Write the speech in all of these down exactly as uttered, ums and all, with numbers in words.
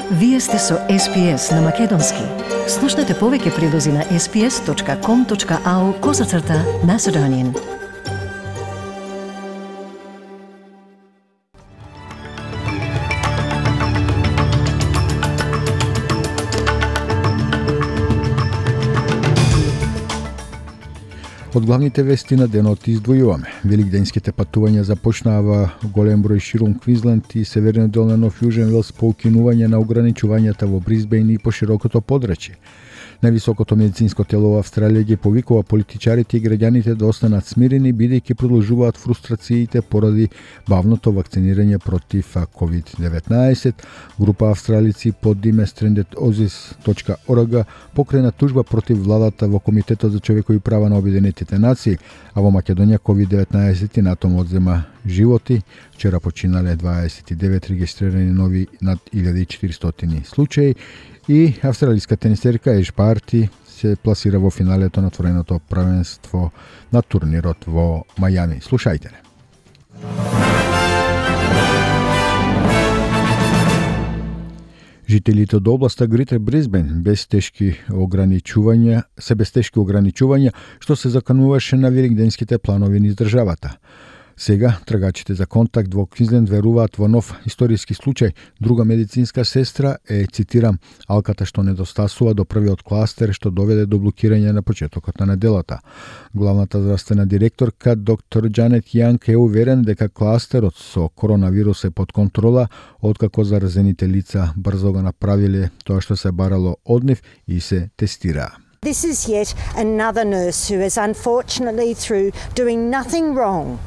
Вие сте со Ес Би Ес на Македонски. Слушнете повеќе прилози на ес би ес точка ком точка ау козацрта Macedonian. Од главните вести на денот издвојуваме. Великденските патувања започнаа голем број ширум Квинсленд и северниот дел на Нов Јужен Велс по укинување на ограничувањата во Брисбејн и по широкото подрачје. Највисокото медицинско тело во Австралија ги повикува политичарите и граѓаните да останат смирени, бидејќи продолжуваат фрустрациите поради бавното вакцинирање против ковид деветнаесет. Група австралици под име Stranded Aussies точка орг покрена тужба против владата во Комитетот за човекови права на Обединетите нации, а во Македонија ковид деветнаесет и натом одзема животи. Вчера починале дваесет и девет регистрирани нови над илјада и четиристотини случаи и австралијска тенисерка Еш Барти се пласира во финалето на отвореното првенство на турнирот во Мајами. Слушајте не. Жителите од областа Гритер Брисбен без тешки ограничувања, се без тешки ограничувања, што се закануваше на великденските планови низ државата. Сега трагачите за контакт во Квинсленд веруваат во нов историски случај. Друга медицинска сестра е, цитирам, алката што недостасува до првиот кластер што доведе до блокирање на почетокот на неделата. Главната здравствена директорка доктор Џанет Јанг е уверен дека кластерот со коронавирус е под контрола, откако заразените лица брзо го направиле тоа што се барало од нив и се тестираа. This is yet another nurse who has unfortunately, through doing nothing wrong,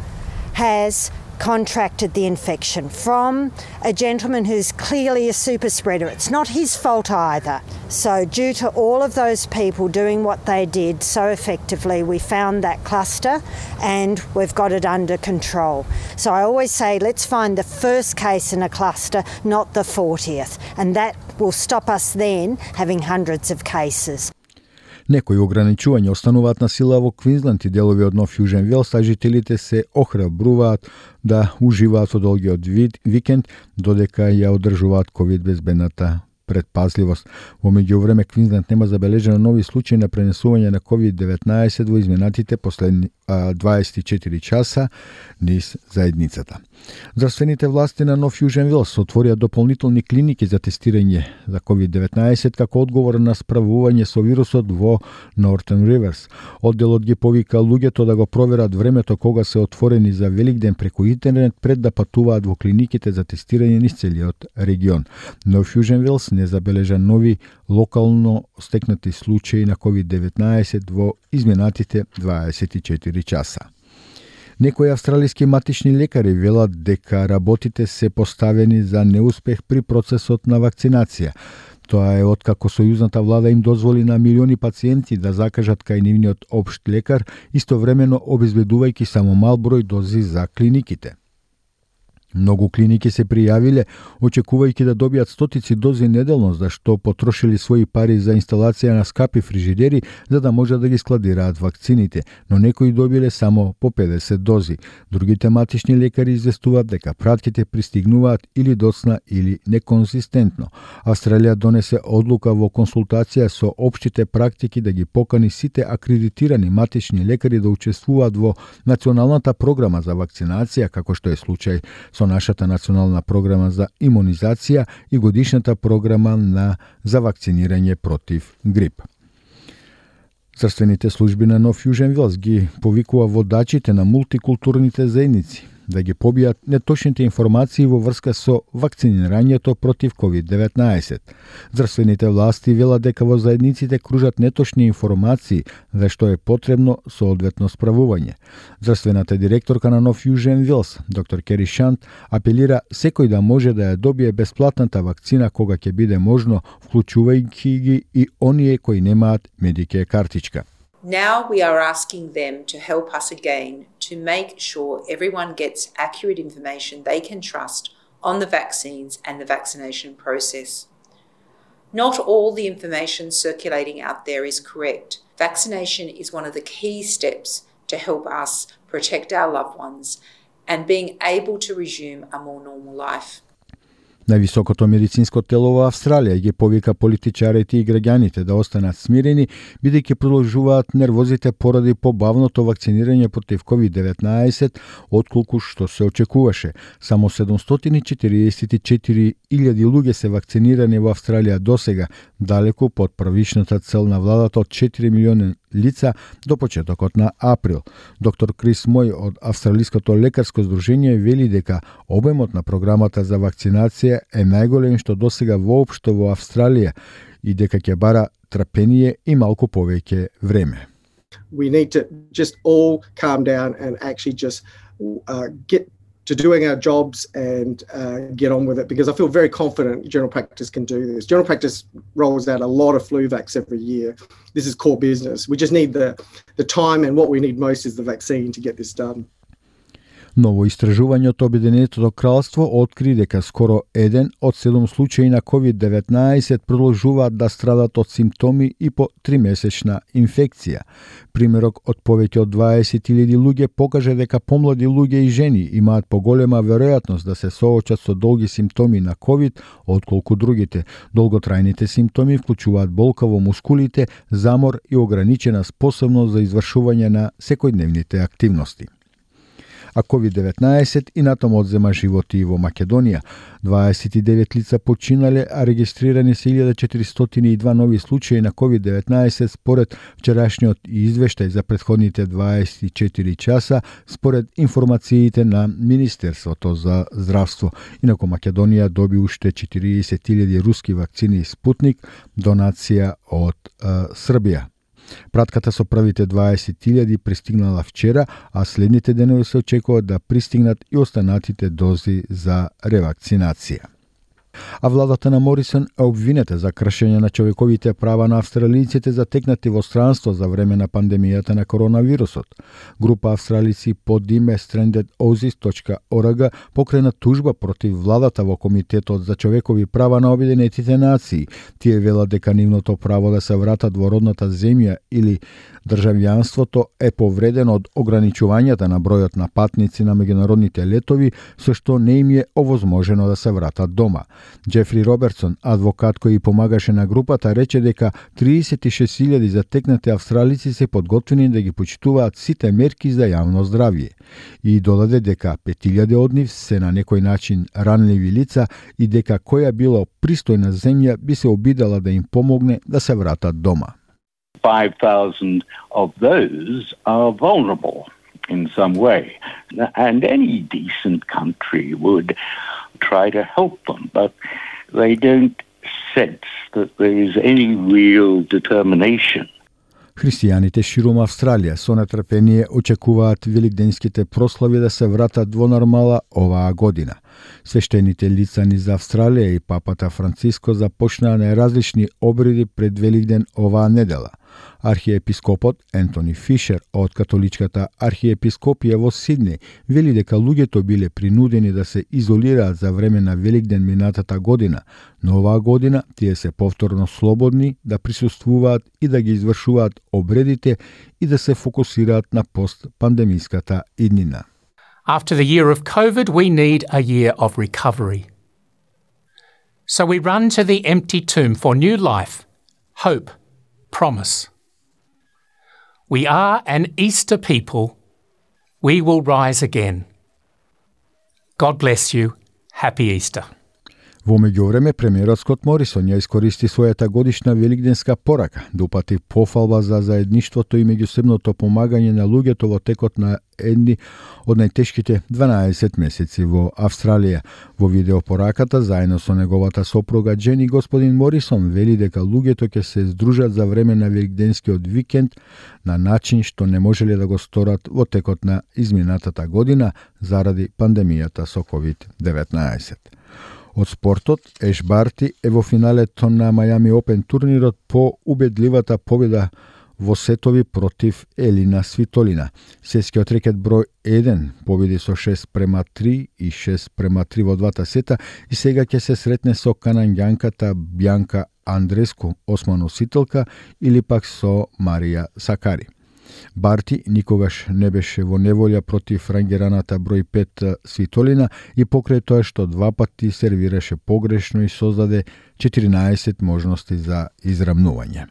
has contracted the infection from a gentleman who's clearly a super spreader. It's not his fault either. So due to all of those people doing what they did so effectively, we found that cluster and we've got it under control. So I always say, let's find the first case in a cluster, not the fortieth. And that will stop us then having hundreds of cases. Некои ограничувања остануваат на сила во Квинсленд и делови од Нов Јужен Велс, а жителите се охрабруваат да уживаат во долгиот викенд, додека ја одржуваат ковид безбедната предпазливост. Во меѓувреме Квинсленд нема забележено нови случаи на пренесување на ковид деветнаесет во изминатите последни дваесет и четири часа низ заедницата. Здравствените власти на Нов Јужен Велс отворија дополнителни клиники за тестирање за ковид деветнаесет како одговор на справување со вирусот во Northern Rivers. Одделот ги повика луѓето да го проверат времето кога се отворени за Великден преку интернет пред да патуваат во клиниките за тестирање низ целиот регион. Нов Јужен Велс не забележа нови локално стекнати случаи на ковид деветнаесет во изминатите дваесет и четири часа. Некои австралиски матични лекари велат дека работите се поставени за неуспех при процесот на вакцинација. Тоа е откако сојузната влада им дозволи на милиони пациенти да закажат кај нивниот општ лекар, истовремено обезбедувајќи само мал број дози за клиниките. Многу клиники се пријавиле, очекувајќи да добијат стотици дози неделно, за што потрошили своји пари за инсталација на скапи фрижидери, за да може да ги складираат вакцините, но некои добиле само по педесет дози. Другите матични лекари известуваат дека пратките пристигнуваат или доцна или неконсистентно. Австралија донесе одлука во консултација со општите практики да ги покани сите акредитирани матични лекари да учествуваат во националната програма за вакцинација, како што е случај со нашата национална програма за имунизација и годишната програма на за вакцинирање против грип. Здравствените служби на Нов Јужен Велс ги повикува водачите на мултикултурните заедници да ги побијат неточните информации во врска со вакцинирањето против ковид деветнаесет. Здравствените власти велат дека во заедниците кружат неточни информации, за што е потребно соодветно справување. Здравствената директорка на Нов Јужен Велс, доктор Кери Шант, апелира секој да може да ја добие бесплатната вакцина кога ќе биде можно, вклучувајќи ги и оние кои немаат Медикеј картичка. Now we are asking them to help us again to make sure everyone gets accurate information they can trust on the vaccines and the vaccination process. Not all the information circulating out there is correct. Vaccination is one of the key steps to help us protect our loved ones and being able to resume a more normal life. Највисокото медицинско тело во Австралија ги повика политичарите и граѓаните да останат смирени, бидејќи продолжуваат нервозите поради побавното вакцинирање против ковид деветнаесет, отколку што се очекуваше. Само седумстотини и четиридесет и четири илјади луѓе се вакцинирани во Австралија досега, далеку под првичната цел на владата од четири милиони лица до почетокот на април. Доктор Крис Мој од Австралиското лекарско здружение вели дека обемот на програмата за вакцинација е најголем што досега воопшто во Австралија и дека ќе бара трпение и малку повеќе време. We need to just all calm down and actually just uh, get to doing our jobs and uh, get on with it, because I feel very confident general practice can do this. General practice rolls out a lot of flu vax every year. This is core business. We just need the, the time, and what we need most is the vaccine to get this done. Ново истражување од Обединетото кралство откри дека скоро еден од седум случаи на ковид деветнаесет продолжуваат да страдат од симптоми и по тримесечна инфекција. Примерок од повеќе од дваесет илјади луѓе покажа дека помлади луѓе и жени имаат поголема веројатност да се соочат со долги симптоми на ковид отколку другите. Долготрајните симптоми вклучуваат болка во мускулите, замор и ограничена способност за извршување на секојдневните активности. А ковид деветнаесет и натаму одзема животи и во Македонија. дваесет и девет лица починале, а регистрирани се илјада четиристотини и два нови случаи на ковид деветнаесет според вчерашниот извештај за претходните дваесет и четири часа, според информациите на Министерството за здравство. Инаку Македонија доби уште четириесет илјади руски вакцини Спутник, донација од а, Србија. Пратката со првите дваесет илјади пристигнала вчера, а следните денови се очекува да пристигнат и останатите дози за ревакцинација. А владата на Морисон е обвинета за кршење на човековите права на австралијците затекнати во странство за време на пандемијата на коронавирусот. Група австралици под име stranded aussies dot org покрена тужба против владата во Комитетот за човекови права на Обединетите нации. Тие велат дека нивното право да се вратат во родната земја или државјанството е повредено од ограничувањата на бројот на патници на меѓународните летови, со што не им е овозможено да се вратат дома. Джефри Робертсон, адвокат кој помагаше на групата, рече дека триесет и шест илјади затекнати австралици се подготвени да ги почитуваат сите мерки за јавно здравје. И додаде дека пет илјади од нив се на некој начин ранливи лица и дека која било пристојна земја би се обидела да им помогне да се вратат дома. five thousand of those are vulnerable in some way. And any decent country would try to help them, but they don't sense that there is any real determination. Христијаните ширум Австралија со нетрпение очекуваат великденските прослави да се вратат во нормала оваа година. Свештените лица низ Австралија и папата Франциско започнаа најразлични обреди пред Великден оваа недела. Архиепископот Ентони Фишер од католичката архиепископија во Сиднеј вели дека луѓето биле принудени да се изолираат за време на Великден минатата година, но оваа година тие се повторно слободни да присуствуваат и да ги извршуваат обредите и да се фокусираат на постпандемиската иднина. After the year of COVID, we need a year of recovery. So we run to the empty tomb for new life, hope, promise. We are an Easter people. We will rise again. God bless you. Happy Easter. Во меѓувреме, премиерот Скот Морисон ја искористи својата годишна великденска порака да упати пофалба за заедништвото и меѓусебното помагање на луѓето во текот на едни од најтешките дванаесет месеци во Австралија. Во видеопораката, заедно со неговата сопруга Джени, господин Морисон вели дека луѓето ќе се здружат за време на великденскиот викенд на начин што не можеле да го сторат во текот на изминатата година заради пандемијата со ковид деветнаесет. Од спортот, Еш Барти е во финалето на Мајами Опен турнирот по убедливата победа во сетови против Елина Свитолина. Светскиот рекет број еден победи со шест према три и шест према три во двата сета и сега ќе се сретне со канаѓанката Бјанка Андреску, осма носителка, или пак со Марија Сакари. Барти никогаш не беше во неволја против рангираната број пет Свитолина и покрај тоа што два пати сервираше погрешно и создаде четиринаесет можности за израмнување.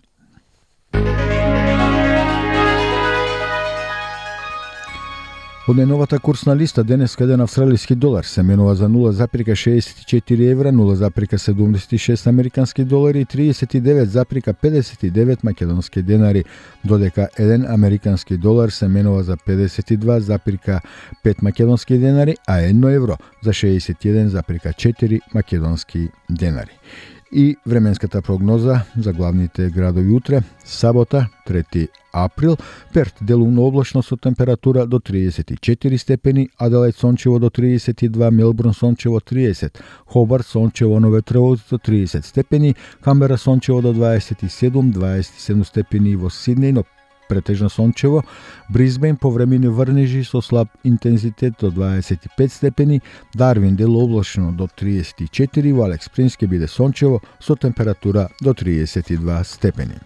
Од најновата курсна листа денеска еден австралиски долар се менува за нула запирка шеесет и четири евра, нула запирка седумдесет и шест американски долари и тридесет и девет запирка педесет и девет македонски денари, додека еден американски долар се менува за педесет и два запирка пет македонски денари, а едно евро за шеесет и еден запирка четири македонски денари. И временската прогноза за главните градови утре: сабота, трети април, Перт делумно облачно со температура до триесет и четири степени, Аделаид сончево до триесет и два, Мелбурн сончево триесет, Хобарт сончево, но ветрово до триесет степени, Камбера сончево до дваесет и седум, дваесет и седум степени во Сиднеј, но претежно сончево, Брисбејн повремени врнежи со слаб интензитет до дваесет и пет степени, Дарвин дело облачно до триесет и четири, во Алекс Спрингс ќе биде сончево со температура до триесет и два степени.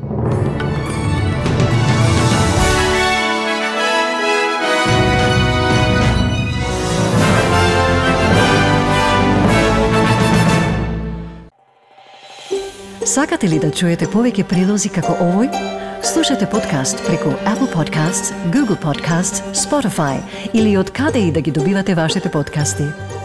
Сакате ли да чуете повеќе прилози како овој? Слушате подкаст преку Apple Podcasts, Google Podcasts, Spotify или од каде и да ги добивате вашите подкасти.